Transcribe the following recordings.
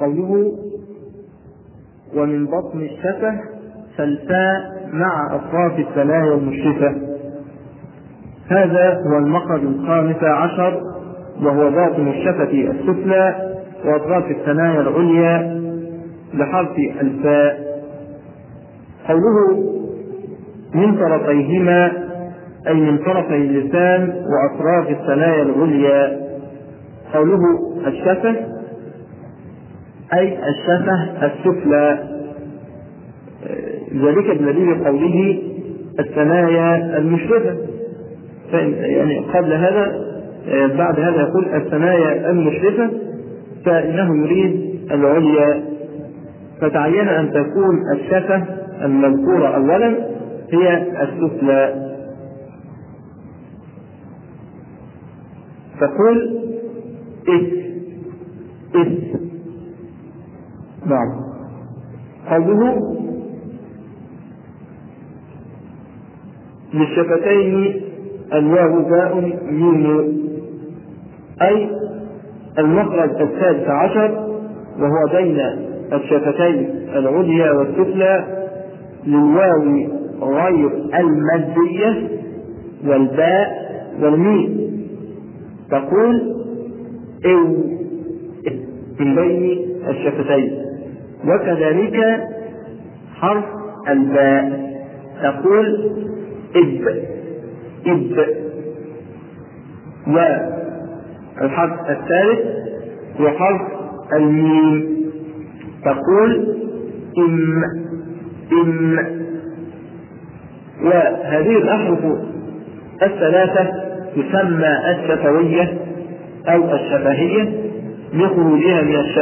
قوله ومن بطن الشفة فالفاء مع أطراف الثنايا المشرفة. هذا هو المخرج 15 وهو باطن الشفة السفلى وأطراف الثنايا العليا بحرف الفاء. قوله من طرفيهما أي من طرفي اللسان وأطراف الثنايا العليا. قوله الشفة أي الشفة السفلى، ذلك بدليل قوله الثنايا المشرفة. يعني قبل هذا بعد هذا يقول الثنايا المشرفة، فإنه يريد العليا، فتعين أن تكون الشفة المذكورة أولا هي السفلى. تقول إس. نعم. قوله للشفتين الواو باء ميم، أي المخرج 16 وهو بين الشفتين العليا والسفلى للواو غير المادية والباء والميم. تقول إو من بين الشفتين، وكذلك حرف الباء تقول إب. والحرف الثالث هو حرف الميم، تقول إم. وهذه الأحرف الثلاثة تسمى الشفوية أو الشفهية لخروجها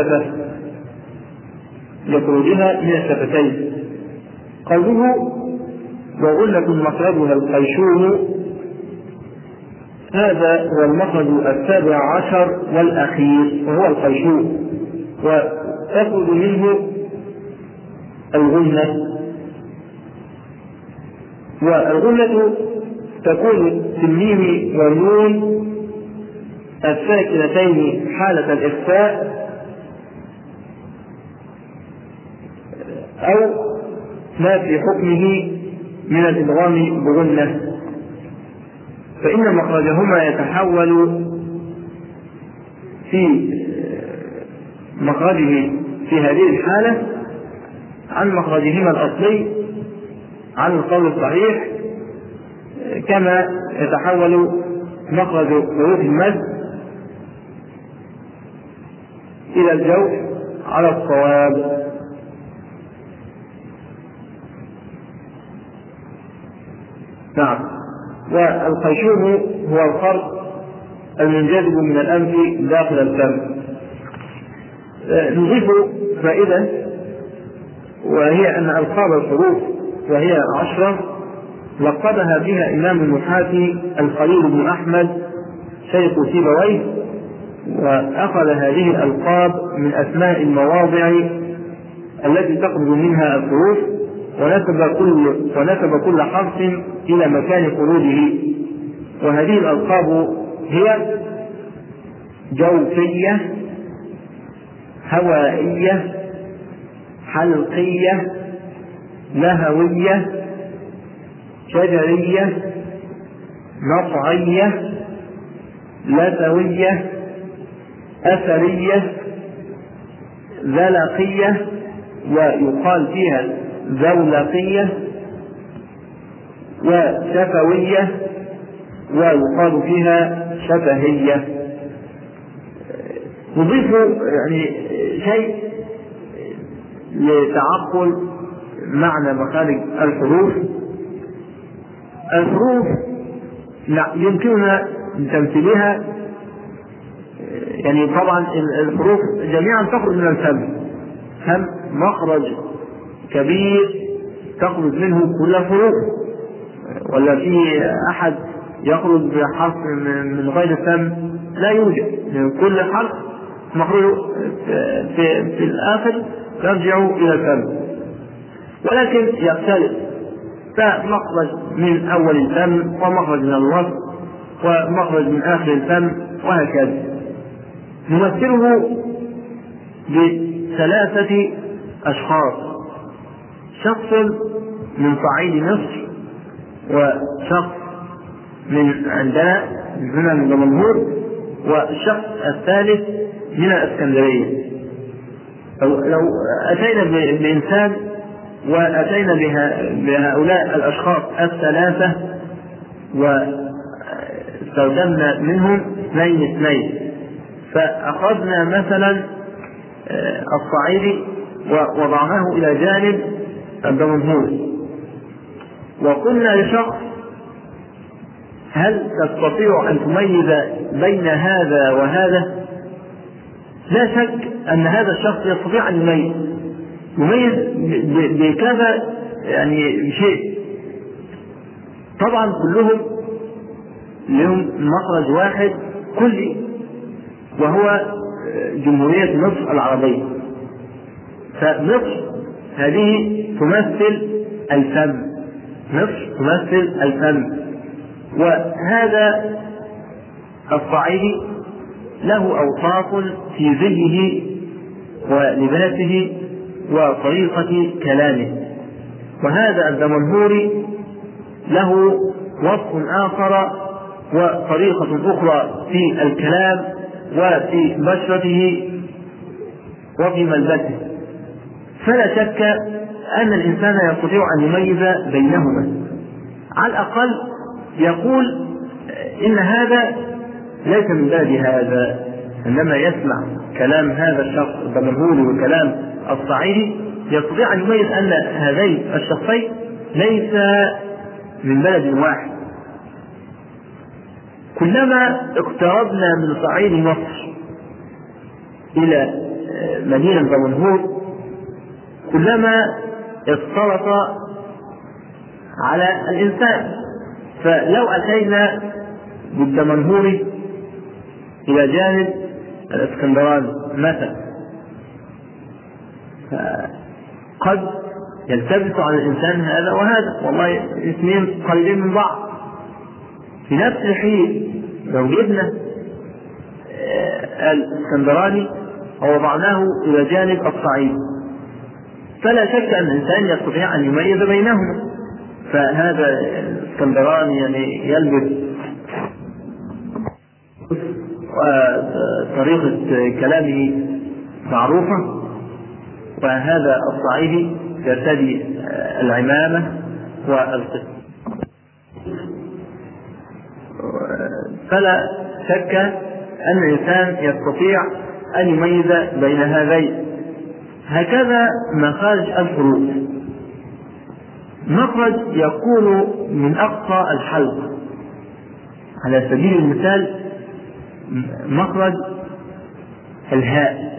من الشفتين. قوله وغلة مخرجها الخيشوم، هذا هو المخرج 17 والأخير وهو الخيشوم، وتخرج منه الغنة. والغنة تكون في الميم والنون الساكنتين حالة الإخفاء أو ما في حكمه من الإدغام بغنة، فإن مخرجهما يتحول في مخرجه في هذه الحالة عن مخرجهما الأصلي عن القول الصحيح، كما يتحول مخرج حروف المد إلى الجوف على الصواب. نعم. والخيشوم هو الخرج المنجذب من الأنف داخل الفم. نضيف فائدة، وهي أن ألقاب الحروف وهي 10 لقبها بها إمام النحاة الخليل بن أحمد شيخ سيبويه، وأخذ هذه الألقاب من أسماء المواضع التي تخرج منها الحروف، ونسب كل حرف إلى مكان خروجه. وهذه الألقاب هي جوفية، هوائية، حلقية، لهوية، شجرية، نطعية، لثوية، أثرية، ذلقية، ويقال فيها ذولقية، وشفوية، ويقال فيها شفهية. نضيف يعني شيء لتعقل معنى مخارج الحروف. الحروف يمكننا تمثيلها، يعني طبعا الحروف جميعا تخرج من الفم، فم مخرج كبير تخرج منه كل الحروف، ولا في أحد يخرج بحرف من غير الفم؟ لا يوجد. كل حرف مخرج في الآخر يرجع إلى الفم، ولكن يختلف، فمخرج من أول الفم، ومخرج من الوسط، ومخرج من آخر الفم، وهكذا. نمثله ثلاثة أشخاص: شخص من صعيد مصر، وشخص من عندنا هنا من دمنهور، والشخص الثالث من الإسكندرية. لو أتينا بإنسان وأتينا بهؤلاء الأشخاص الثلاثة واستخدمنا منهم 2 فأخذنا مثلا الصعيدي ووضعناه إلى جانب الدمنهور، وقلنا لشخص: هل تستطيع أن تميز بين هذا وهذا؟ لا شك أن هذا الشخص يستطيع أن يميز بكذا يعني بشيء. طبعا كلهم لهم مخرج واحد كلي، وهو جمهورية مصر العربية. فمصر هذه تمثل الفم، مصر تمثل الفم. وهذا الصعيدي له أوصاف في زيه ولباسه وطريقة كلامه، وهذا الدمنهوري له وصف آخر وطريقة أخرى في الكلام وفي بشرته وفي ملبسه. فلا شك أن الإنسان يستطيع أن يميز بينهما، على الأقل يقول إن هذا ليس من باب هذا. عندما يسمع كلام هذا الشخص الدمنهوري وكلام الصعيدي يستطيع أن يميز أن هذين الشخصين ليس من بلد واحد. كلما اقتربنا من صعيد مصر إلى مدينة دمنهور كلما اختلط على الإنسان. فلو أتينا بالدمنهوري إلى جانب الإسكندراني مثلا قد يلتبس على الإنسان هذا وهذا، والله اثنين قريبين من بعض. في نفس الحين لو جبنا الإسكندراني ووضعناه إلى جانب الصعيد فلا شك أن الإنسان يستطيع أن يميز بينهما. فهذا الإسكندراني يعني يلبس وطريقة كلامه معروفة، وهذا الصعيدي يرتدي العمامة والقط. فلا شك أن الإنسان يستطيع أن يميز بين هذين. هكذا مخارج الحروف. مخرج يكون من أقصى الحلق، على سبيل المثال مخرج الهاء.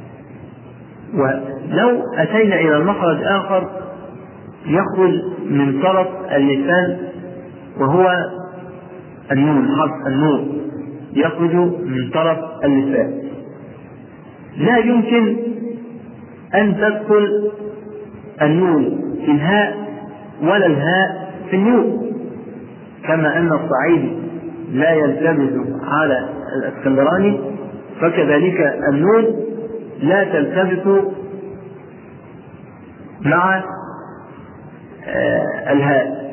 ولو أتينا إلى المخرج آخر يخرج من طرف اللسان وهو النون، حرف النون يخرج من طرف اللسان. لا يمكن أن تدخل النون في الهاء ولا الهاء في النون، كما أن الصعيدي لا يلتبس على الإسكندراني فكذلك النون لا تلتبس مع الهاء.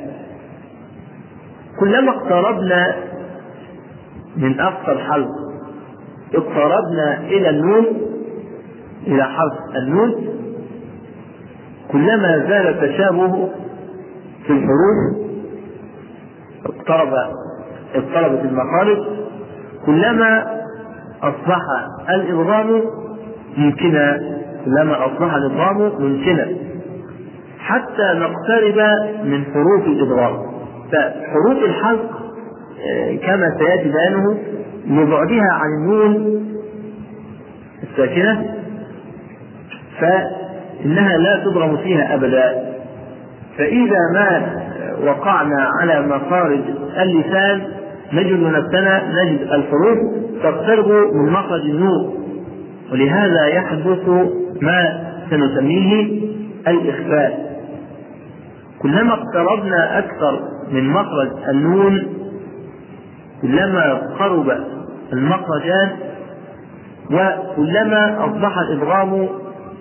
كلما اقتربنا من أقصى الحلق اقتربنا إلى النون، إلى حرف النون، كلما زال التشابه في الحروف اقتربت المخارج، كلما أصبح الإضغام ممكنا، كلما أصبح الإضغام ممكنا، حتى نقترب من حروف الإضغام. فحروف الحلق كما سيأتي بيانه لبعدها عن النون الساكنة فإنها لا تضغم فيها أبدا. فإذا ما وقعنا على مخارج اللسان نجد الحروف تقترب من مخرج النون، ولهذا يحدث ما سنسميه الإخفاء. كلما اقتربنا أكثر من مخرج النون كلما قرب المخرجان وكلما أصبح الإدغام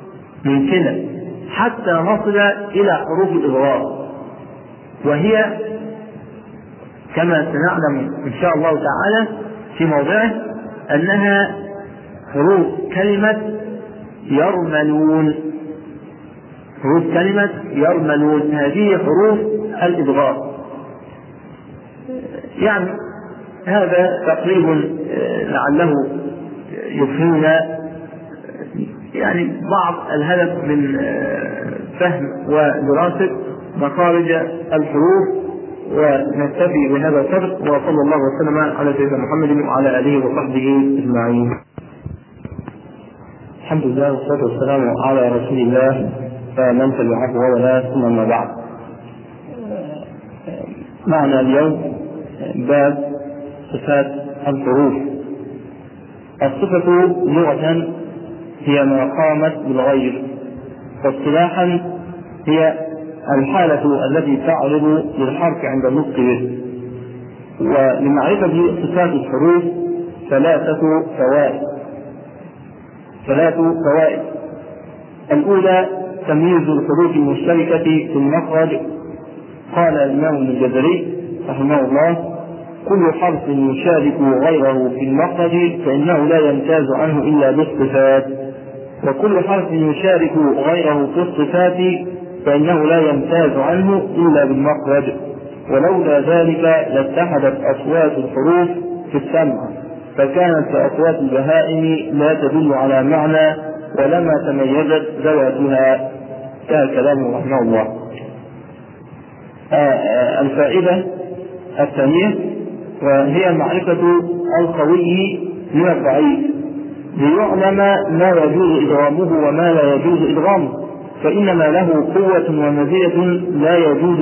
ممكنة حتى نصل إلى حروف الإضغام، وهي كما سنعلم إن شاء الله تعالى في موضعه أنها حروف كلمة يرملون. حروف كلمة يرملون هذه حروف الإضغام. يعني هذا تقريب لعله يفهمنا يعني بعض الهدف من فهم ودراسة مخارج الحروف، ونكتفي بهذا القدر، وصلى الله وسلم على سيدنا محمد وعلى آله وصحبه أجمعين. الحمد لله والصلاة والسلام على رسول الله، فمن تبعه ولا ثم ما بعد. معنا اليوم باب صفات الحروف. الصفة لغة هي ما قامت بالغير، واصطلاحا هي الحالة التي تعرض للحرف عند النطق به. ولمعرفة صفات الحروف ثلاث فوائد. الأولى تمييز الحروف المشتركة في المخرج. قال الإمام الجزري رحمه الله: كل حرف يشارك غيره في المخرج فإنه لا يمتاز عنه إلا بالصفات، وكل حرف يشارك غيره في الصفات فإنه لا يمتاز عنه إلا بالمخرج، ولولا ذلك لاتحدت أصوات الحروف في السمع، فكانت كأصوات البهائم لا تدل على معنى ولما تميزت ذواتها. كان كلامه رحمه الله. الفائدة الثانية وهي معرفة القوي من الضعيف، ليعلم ما يجوز إدغامه وما لا يجوز إدغامه، فإنما له قوة ومزية لا يجوز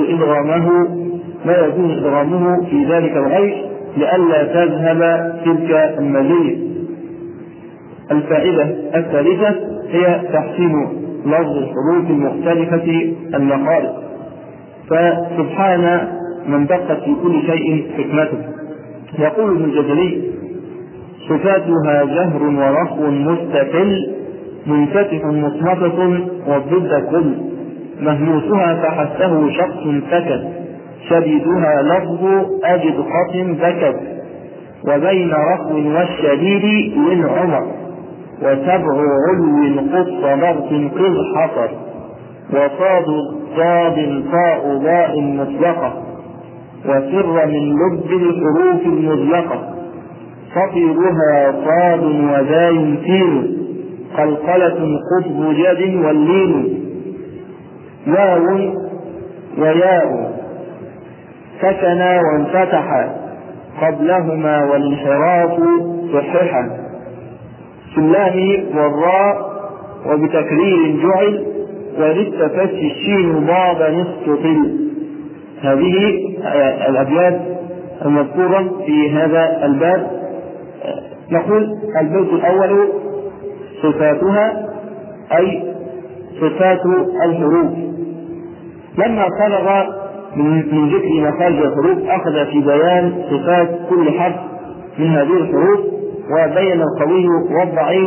إدغامه في ذلك الغير لئلا تذهب تلك المزية. الفائدة الثالثة هي تحسين لفظ الحروف المختلفة المخارج، فسبحان من دقت في كل شيء حكمته. يقول ابن الجزري: صفاتها جهر ورخو مستقل منفتح مصمتة والضد كل، مهموسها فحسه شخص سكت، شديدها لفظ أجد خط بكت، وبين رخو والشديد من عمر، وسبع علو قص ضغط قذ حصر، وصاد ضاد طاء ضاء مطلقة، وسر من لب الحروف المزلقة، صفيرها صاد وذاي سين، قلقلة قطب جد واللين، واو وياء سكنا وانفتحا قبلهما والانحراف صححا، سلام والراء وبتكرير جعل، وللتفشي الشين ضاد نصف طل. هذه الأبيات المذكورة في هذا الباب. نقول البيت الأول صفاتها أي صفات الحروف. لما فرغ من ذكر مخارج الحروف أخذ في بيان صفات كل حرف من هذه الحروف، وبين القوي والضعيف،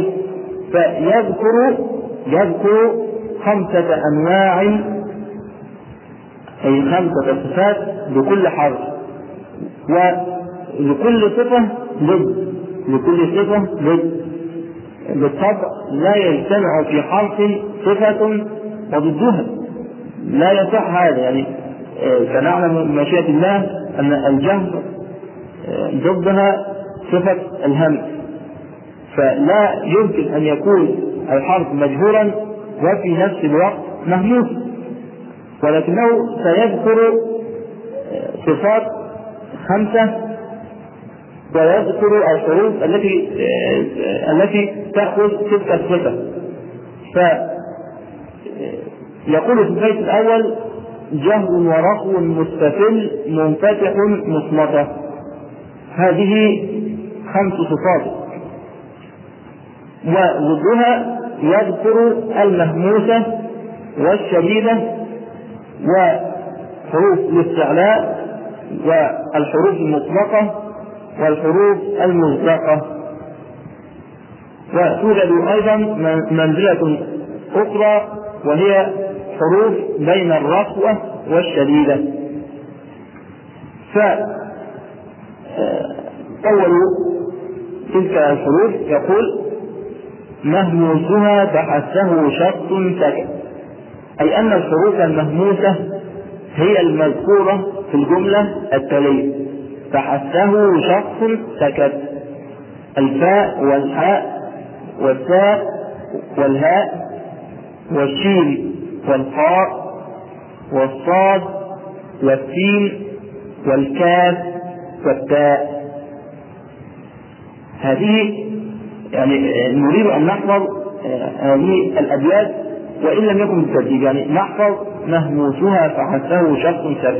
فيذكر 5 أنواع أي 5 صفات لكل حرف، ولكل صفة ضد. بالطبع لا يجتمع في حرف صفة وضدها، لا يصح هذا. يعني سنعلم من مشيئة الله أن الجهر ضدها صفة الهمس، فلا يمكن أن يكون الحرف مجهورا وفي نفس الوقت مهموس، ولكنه سيذكر صفات 5 ويذكر الحروف التي تأخذ تلك الصفة. فيقول في البيت الأول: جهر ورخو مستفل منفتح مصمتة. هذه 5 صفات، وضدها يذكر المهموسة والشديدة وحروف الاستعلاء والحروف المطلقة والحروف المزلقة. وتوجد أيضا منزلة أخرى وهي حروف بين الرخوة والشديدة. فأول تلك الحروف يقول مهموسها بحثه شخص سكت، أي أن الحروف المهموسة هي المذكورة في الجملة التالية: بحثه شخص سكت. الفاء والحاء والتاء والهاء والشين والقاء والصاد والسين والكاف والتاء. هذه يعني نريد أن نحفظ هذه الأبيات وإن لم يكن بالترتيب، يعني نحفظ مهموسها فحثه شخص سكت.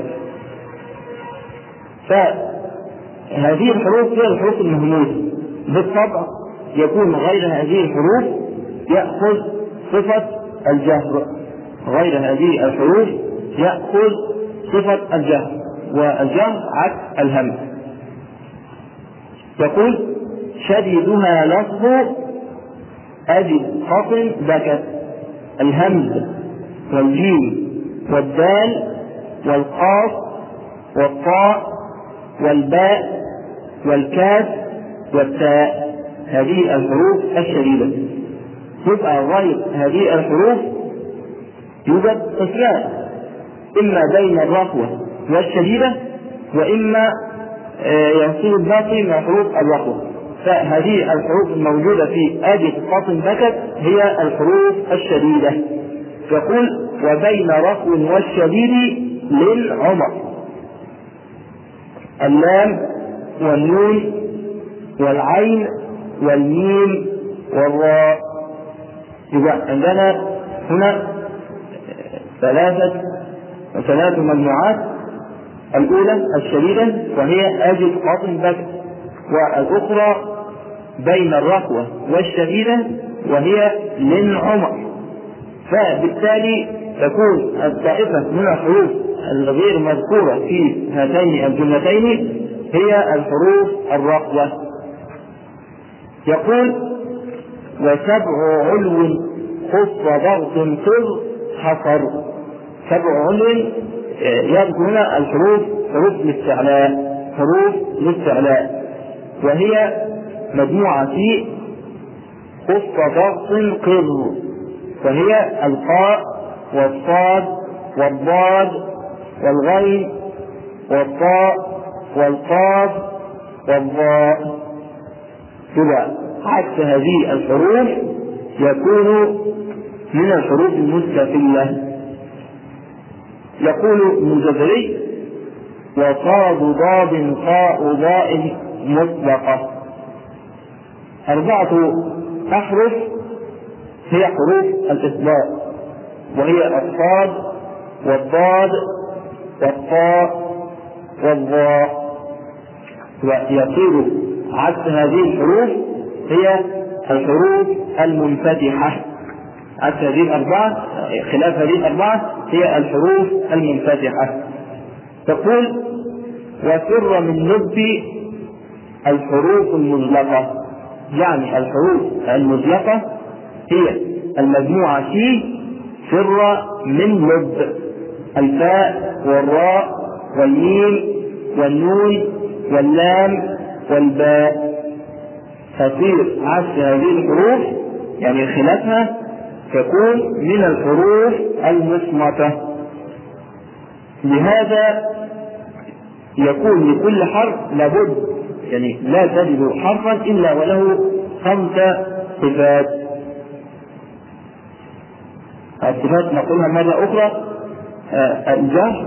فهذه الحروف هي الحروف المهموسة، بالطبع يكون غير هذه الحروف يأخذ صفة الجهر، غير هذه الحروف يأخذ صفة الجهر، والجهر عكس الهمز. يقول شديدها لفظ أجد خطن بكت. الهمز والجيم والدال والقاف والطاء والباء والكاف والتاء، هذه الحروف الشديدة. يبقى غير هذه الحروف يوجد قسمان، إما بين الرخوة والشديدة وإما يصير الباقي مع حروف الرخوة. فهذه الحروف الموجودة في أجد قطن بكت هي الحروف الشديدة. يقول وبين رخو والشديد للعمر: اللام والنون والعين والميم والراء. يبقى عندنا هنا ثلاث مجموعات: الأولى الشديدة وهي أجد قطن بكت، والأخرى بين الرخوة والشديدة وهي للعمر. فبالتالي تكون الطائفة من الحروف الغير مذكورة في هاتين الجملتين هي الحروف الرخوة. يقول وسبع علو خص ضغط قر حصر. سبع علو يذكر هنا الحروف حروف الاستعلاء، وهي مجموعة في خص ضغط قر، وهي القاء والصاد والضاد والغين والطاء والقاف والضاء. تبع عكس هذه الحروف يكون من الحروف المستفلة. يقول ابن الجزري وصاد ضاد قاء ضاء مطلقة. 4 أحرف هي حروف الإطلاق، وهي الصاد والضاد والطاء والضاء. ويصير عكس هذه الحروف هي الحروف المنفتحة. عكس هذه الأربعة، خلاف هذه الأربعة هي الحروف المنفتحة. تقول وفر من لب الحروف المزلقة، يعني الحروف المزلقة هي المجموعة في فر من لب: الفاء والراء والميم والنون واللام والباء. تصير عكس هذه الحروف يعني خلافها تكون من الحروف المصمتة. لهذا يكون لكل حرف لابد، يعني لا تجد حرفا إلا وله 5 صفات. الصفات نقولها مرة أخرى: الجهر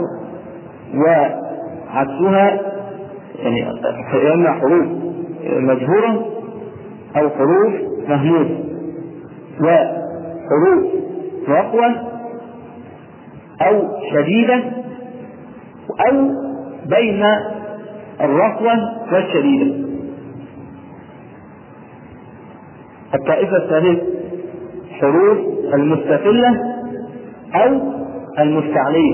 وعكسها، يعني إما حروف مجهورة أو حروف مهموسة، وحروف رخوة أو شديدة أو بين الرخوة والشديدة. الطائفة الثالثة حروف المستفلة أو المستعلية.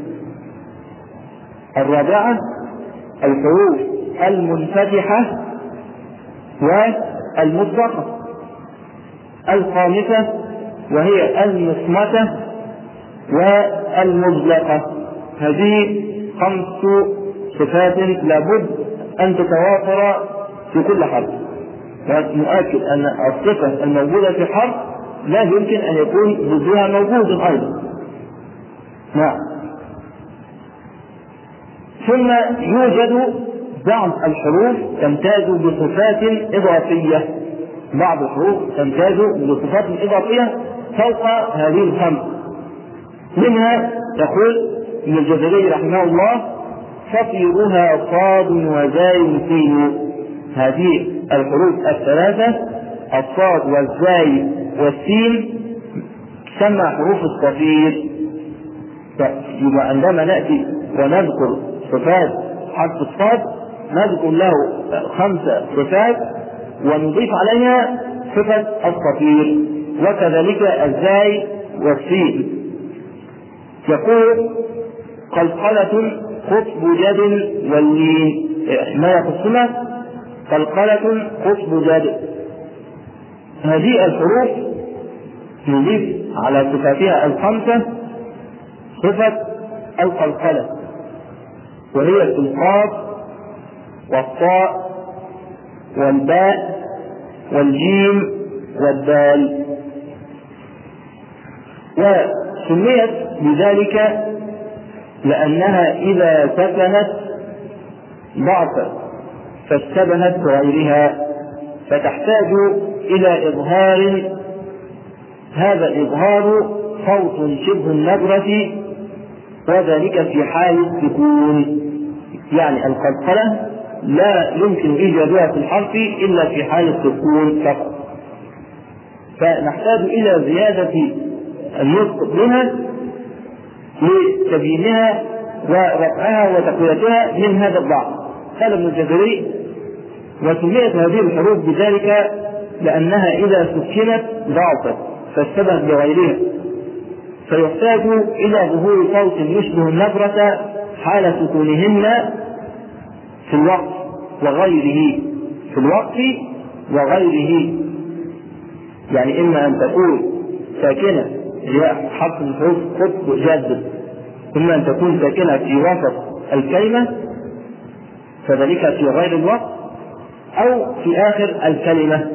الرابعة الحروف المنفتحة والمطلقة. الخامسة وهي المصمتة والمزلقة. هذه 5 صفات لابد أن تتوافر في كل حرف، ونؤكد أن الصفة الموجودة في حرف لا يمكن أن يكون ضدها موجود أيضا. نعم. ثم يوجد بعض الحروف تمتاز بصفات إضافية، بعض الحروف تمتاز بصفات إضافية فوق هذه ال5. منها يقول ابن الجزري رحمه الله: فطيرها صاد وزاي سين. هذه الحروف الثلاثة الصاد والزاي والسين تسمى حروف الصفير. يبقى عندما نأتي ونذكر صفات حرف الصاد نذكر له 5 صفات ونضيف عليها صفة الصفير، وكذلك الزاي والسين. يقول: قلقلة قطب جد واللين. ما يخصنا قلقلة قطب جد. هذه الحروف نضيف على صفاتها ال5 صفة القلقلة، وهي في القاف والطاء والباء والجيم والدال. وسميت بذلك لأنها إذا سكنت ضعفت فاشتبهت بغيرها، فتحتاج إلى إظهار. هذا الإظهار صوت شبه النبرة، وذلك في حال السكون. يعني القلقلة لا يمكن إيجادها في الحرف إلا في حال السكون فقط، فنحتاج إلى زيادة النطق بها لتبيينها ورفعها وتقويتها من هذا الضعف. قال ابن الجزري: وسميت هذه الحروف بذلك لأنها إذا سكنت ضعفت فاشتبهت بغيرها، فيحتاج إلى ظهور صوت يشبه النبرة حال سكونهن في الوقت وغيره، في الوقت وغيره. يعني إما أن تكون ساكنة هي حرف من حروف قطب جاد، إما أن تكون ساكنة في وسط الكلمة فذلك في غير الوقت، أو في آخر الكلمة.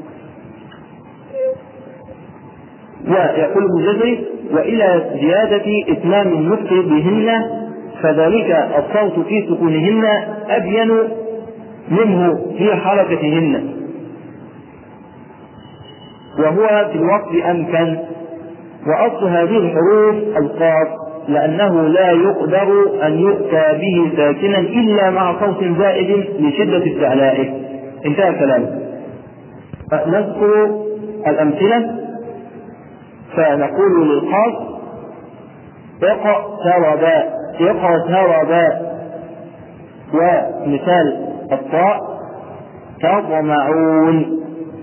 ويقول ابن الجزري: وإلى زيادة إتمام النطق بهن فذلك الصوت في سكونهن أبين منه في حركتهن، وهو في الوقت أمكن. وأصل هذه الحروف القاف، لأنه لا يقدر أن يؤتى به ساكنا إلا مع صوت زائد لشدة استعلائه. انتهى الكلام. نذكر الأمثلة. فنقول للقاف: اقتربا. ومثال الطاء: تطمعون.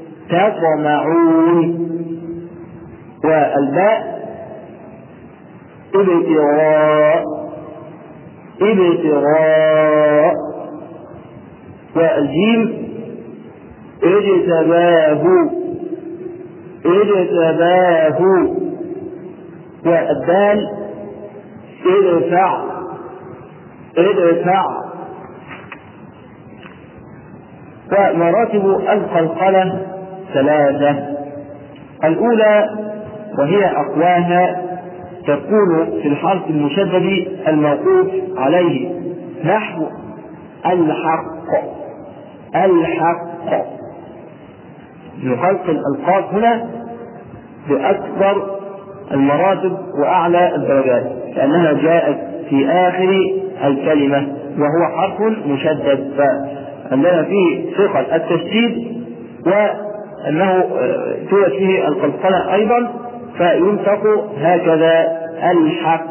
والباء: ابتغاء. والجيم: اجتباه. والدال: ادفع. ومراتب القلقلة 3. الأولى وهي أقواها تكون في الحرف المشدد الموقوف عليه، نحو الحق. يقلقل القاف هنا بأكبر المراتب وأعلى الدرجات، لأنها جاءت في آخر الكلمة وهو حرف مشدد، فعندنا فيه ثقل التشديد وأنه توجد فيه القلقلة أيضا، فينطق هكذا: الحق.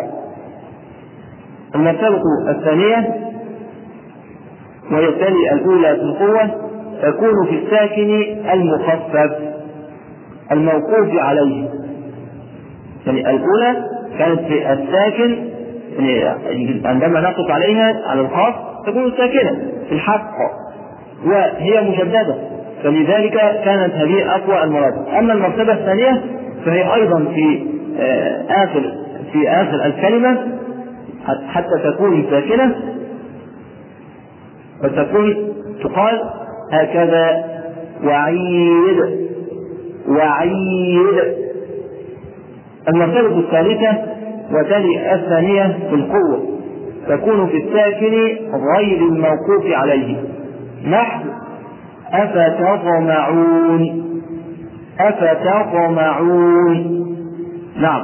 المرتبة الثانية وهي التالية الأولى في القوة تكون في الساكن المخفف الموقوف عليه. يعني الأولى كانت في الساكن، يعني عندما نقف عليها على الخاف تكون ساكنة في الحق وهي مشددة، فلذلك كانت هذه أقوى المراتب. أما المرتبة الثانية فهي أيضا في آخر الكلمة حتى تكون ساكنة، فتكون تقال هكذا: وعيد وعيد. المرتبة الثالثة وتلي الثانية في القوة، تكون في الساكن غير الموقوف عليه، نحو أفتطمعون أفتطمعون. نعم.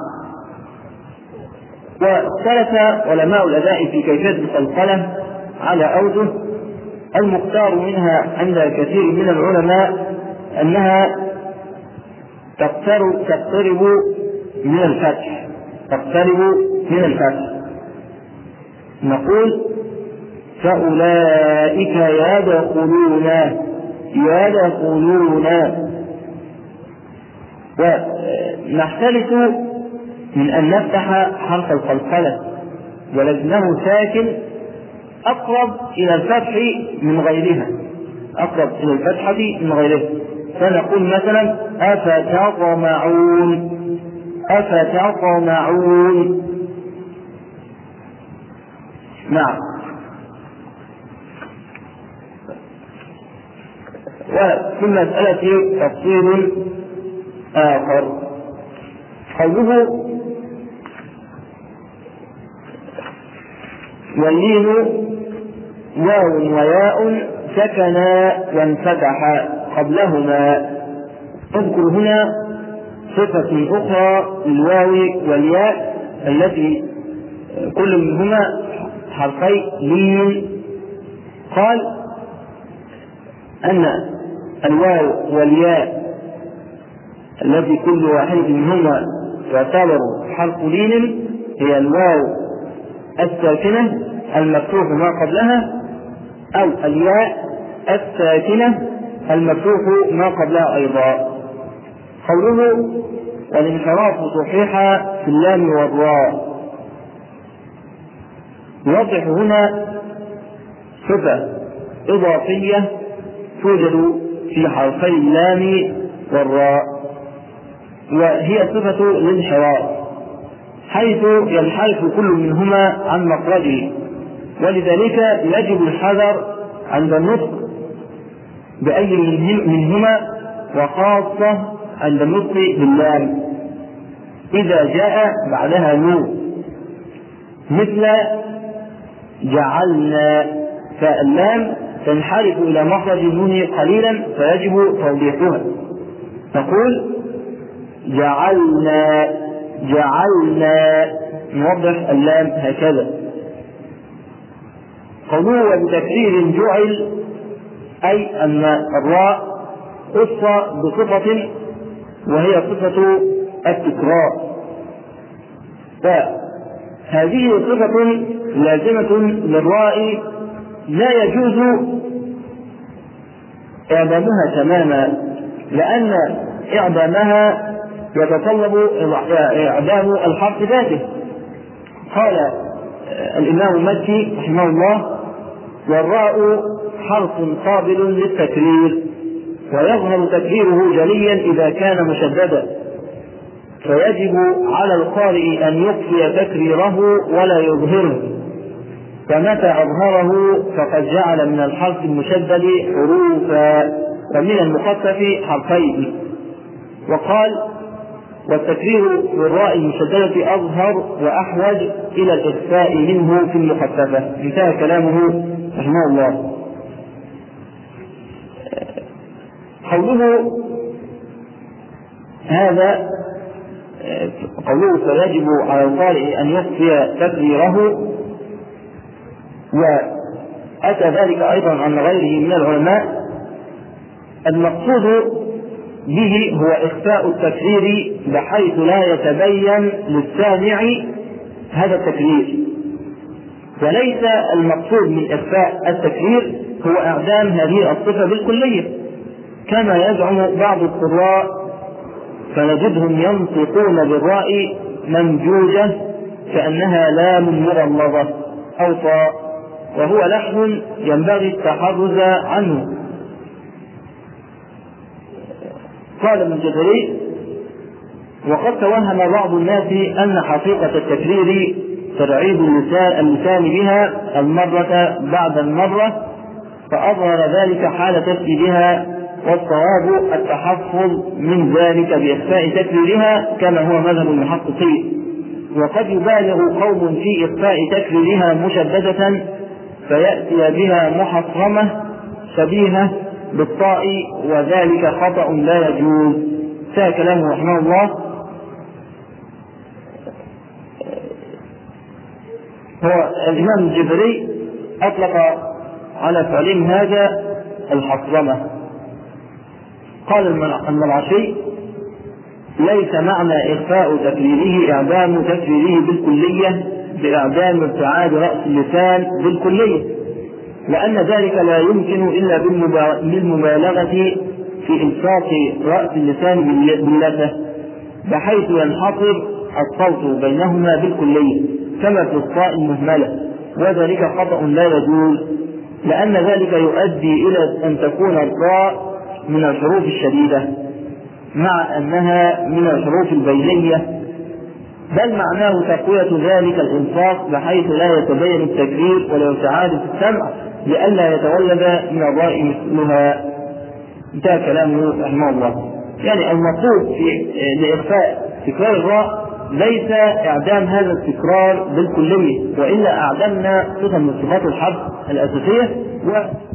واختلف علماء الأداء في كيفية القلقلة على أوجه. المختار منها عند كثير من العلماء أنها تقترب من الفتح، تقترب من الفتح. نقول فأولئك يدخلون. ونختلف من أن نفتح حرف القلقلة ولكنه ساكن أقرب إلى الفتح من غيرها، أقرب إلى الفتحة من غيرها. فنقول مثلا أفتطمعون. نعم. وفي المسألة تفصيل آخر، قوله واللين واو وياء سكنا وانفتحا قبلهما. اذكر هنا صفة أخرى للواو والياء التي كل منهما حرفي لين. قال أن الواو والياء التي كل واحد منهما يعتبر حرف لين هي الواو الساكنة المفتوح ما قبلها، أو الياء الساكنة المفتوح ما قبلها أيضا. قوله والانحراف صحيح في اللام والراء، يوضح هنا صفة إضافية توجد في حرفي اللام والراء، وهي صفة الانحراف، حيث ينحرف كل منهما عن مخرجه، ولذلك يجب الحذر عند النطق بأي منهما، وخاصة عند النطق باللام إذا جاء بعدها نون، مثل جعلنا، فاللام تنحرف إلى مخرج النون قليلا فيجب توضيحها. تقول جعلنا نوضح اللام هكذا. قوله وبتكرير جعل، أي أن الراء خص بصفة وهي صفة التكرار، فهذه صفة لازمة للراء لا يجوز إعدامها تماما، لأن إعدامها يتطلب إعدام الحرف ذاته. قال الإمام المكي رحمه الله والراء حرف قابل للتكرير، ويظهر تكريره جليا إذا كان مشددا، فيجب على القارئ أن يخفي تكريره ولا يظهره، فمتى أظهره فقد جعل من الحرف المشدد حروفا ومن المخفف حرفين. وقال والتكرير بالراء المشددة أظهر وأحوج إلى الإخفاء منه في المخففة. انتهى كلامه رحمه الله. قوله هذا قوله فيجب على القارئ أن يخفي تكريره، وأتى ذلك أيضا عن غيره من العلماء. المقصود به هو إخفاء التكرير بحيث لا يتبين للسامع هذا التكرير، وليس المقصود من إخفاء التكرير هو إعدام هذه الصفة بالكلية كما يزعم بعض القراء، فنجدهم ينطقون بالراء ممجوجة كأنها لام مغلظة أو طاء، وهو لحن ينبغي التحرز عنه. قال ابن الجزري وقد توهم بعض الناس أن حقيقة التكرير ترعيد اللسان بها المرة بعد المرة، فأظهر ذلك حال تفسيرها، والصواب التحفظ من ذلك بإخفاء تكريرها كما هو مذهب المحققين. وقد يبالغ قوم في إخفاء تكريرها مشددة فيأتي بها محصرمة شبيهة بالطاء، وذلك خطأ لا يجوز. انتهى كلامه رحمه الله. هو الإمام الجبري أطلق على فعلهم هذا الحصرمة. قال المرعشي: ليس معنى إخفاء تكريره إعدام تكريره بالكلية بإعدام ابتعاد رأس اللسان بالكلية، لأن ذلك لا يمكن إلا بالمبالغة في إلصاق رأس اللسان باللثة بحيث ينحصر الصوت بينهما بالكلية كما في الطاء المهملة، وذلك خطأ لا يجوز، لأن ذلك يؤدي إلى أن تكون الطاء من الحروف الشديدة مع أنها من الحروف البينية، بل معناه تقوية ذلك الإنفاق بحيث لا يتبين التكرير ولا يتعاد في السمع لئلا يتولد من الراء مثلها. انتهى كلامه رحمه الله. يعني المطلوب لإخفاء تكرار الراء ليس إعدام هذا التكرار بالكلية، وإلا أعدمنا صفة من صفات الحرف الأساسية